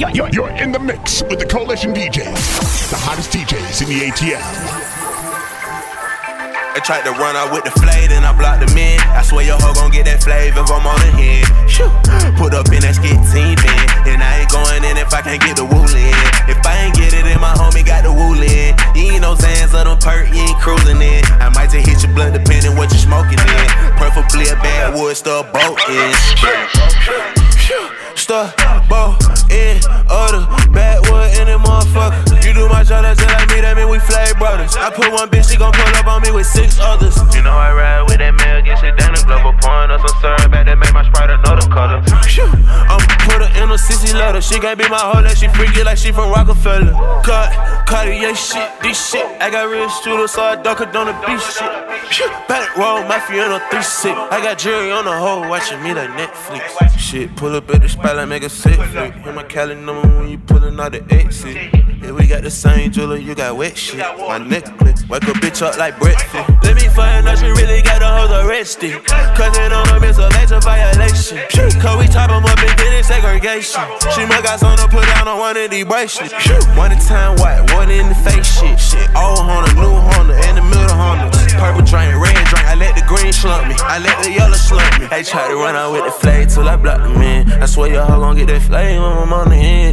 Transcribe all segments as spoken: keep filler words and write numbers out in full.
You're, you're in the mix with the Coalition D Js, the hottest D Js in the A T L. I tried to run out with the flayed and I blocked them in. I swear your hoe gon' get that flavor if I'm on the head. Shoo. Put up in that skit team bin, and I ain't going in if I can't get the wool in. If I ain't get it in, my homie got the wool in. You ain't no Zans or them perk, you ain't cruising in. I might just hit your blunt depending what you smoking in. Preferably a bad wood stuff boat in. Stuff boat in order, backwood in that motherfucker. You do my job, that's just like me, that mean we flame brothers. I put one bitch, she gon' pull up on me with six others. You know I ride with that mail, get shit down the global point. Or some syrup back that make my Sprite another color. I'm put her in a sissy letter. She can't be my hoe, that she freaky like she from Rockefeller. Cut, Cartier shit, this shit. I got real shooters, so I duck it on the beach shit. Back roll, mafia on a three six. I got Jerry on the hoe, watching me like Netflix. Shit, pull up at the spot like make a sick flick. Hit my Cali number when you pullin' out the exit. Yeah, we got the same jeweler, you got wet shit. My necklace, wake a bitch up like breakfast. Let me find out you really got the hoes arrested. Cause it on them, it's a major violation. Cause we top them up and get in segregation. She must got something to put down on one of these bracelets. One at a time, white, one in the face shit. Shit, old Honda, new Honda, in the middle Honda. Purple drink, red drink, I let the green slump me. I let the yellow slump me. They try to run out with the flag till I block them in. I swear your hoe gon' get that flame when I'm on the end.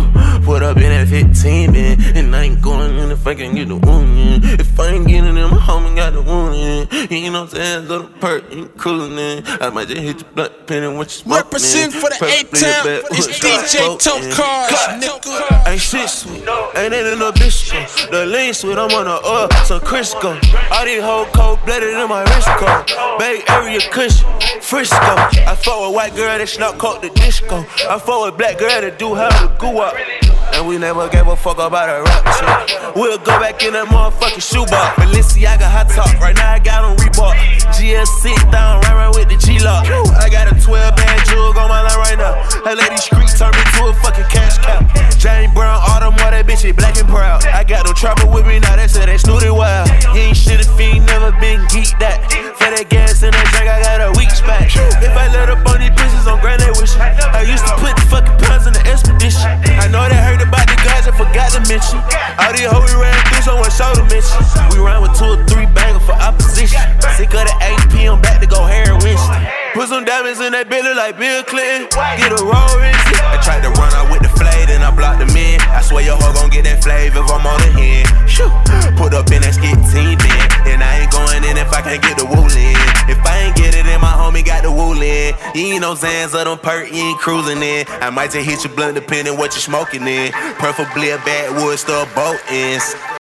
Put up in that fifteen, man. And I ain't going in if I can get the wound in. If I ain't getting in, my homie got the wound in. You ain't no saying, little perk, you coolin' in. I might just hit your blood, depending what you smoking. Represent for the A-Town, it's D J Tote Cars, nigga. Ain't shit sweet, ain't in no bisco. The lean sweet, I'm on the oil, some Crisco. All these whole cold blooded in my wrist coat. Bay area cushion, Frisco. I fuck with white girl that snuck coat the disco. I fuck with black girl that do how to go up. And we never gave a fuck about a rap shit. We'll go back in that motherfucking shoebox. Balenciaga hot top, right now I got on Reebok. G S sit down, right around with the G-Lock. I got a twelve band jug on my line right now. That lady street turned me to a fucking cash cow. Jane Brown, Autumn, all that bitch, it black and proud. I got no trouble with me now, they said they snooty wild. You ain't shit if you ain't never been geeked that. For that gas in that drink, I got a weak spot. If I let up on these bitches on grand, they wishing. I used to put the fucking pounds in the expedition. I know they heard about the guys, I forgot to mention. All these hoes we ran through, someone shoulder mention. We ran with two or three bangers for opposition. Sick of the A P, I'm back to go Harry Winston. Put some diamonds in that Billy like Bill Clinton. Get a roll Rizzy. I tried to run out with the flayed and I blocked them in. I swear your hoe gon' get that flavor if I'm on the hand. Shoo. Put up in that skit team bin, and I ain't going in if I can't get the wool in. If I ain't get it in, my homie got the wool in. You ain't no Zans or them perk, you ain't cruising in. I might just hit your blunt depending what you smoking in. Preferably a bad wood stuff boat ends.